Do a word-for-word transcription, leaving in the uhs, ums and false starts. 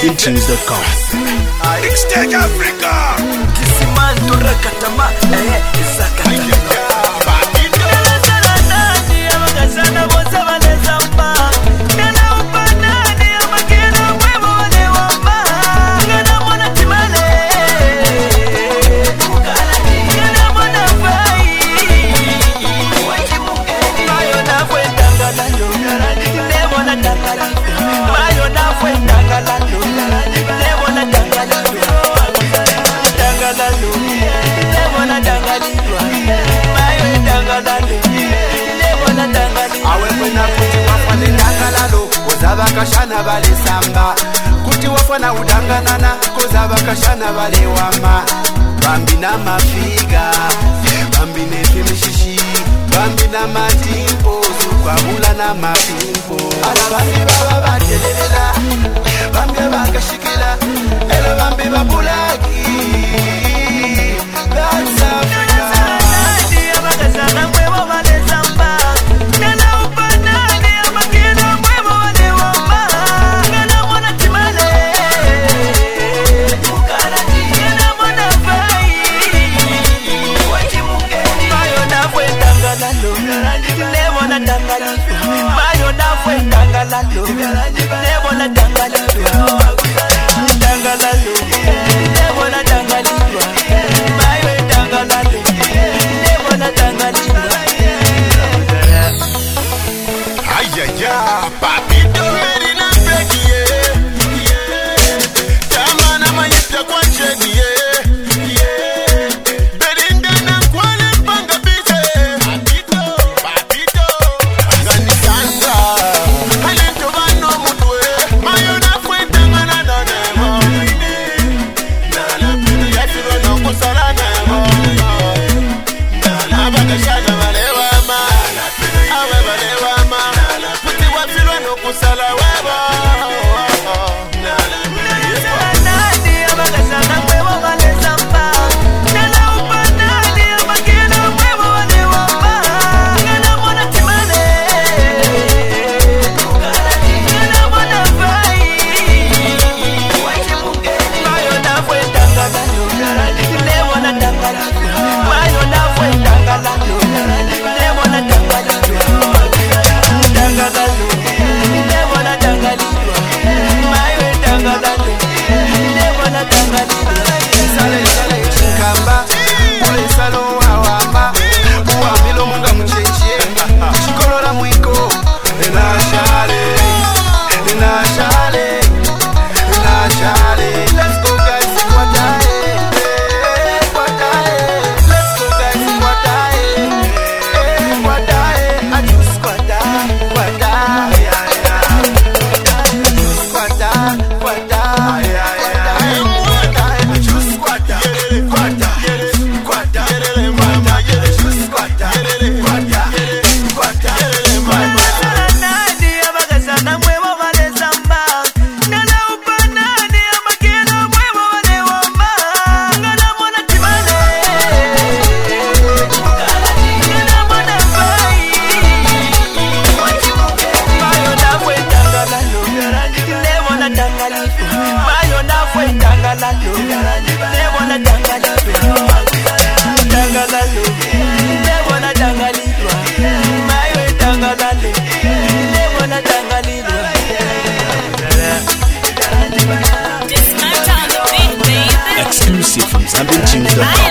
zambin tunes dot com. Extend Africa. Kisimanto rakatama eh zakatama. Kashana bale samba kuti wafana udanganana koza bakashana bale wama bambi na mafiga bambi nefimishishi bambi na matimpo kwabula na mapimpo ala bambi baba batelela bambi bakashikila ela bambi babulaki that's Africa. Mayo na fue tangalalo, nebo na tangalalo, tangalalo, nebo na tangalalo, mayo tangalalo, nebo na tangalalo. Ay ay ay, papito meri na beki yeah, tama na mayita kwa cheni yeah, beringa na kwale panga bise, papito, papito. Exclusive from zambin tunes dot com.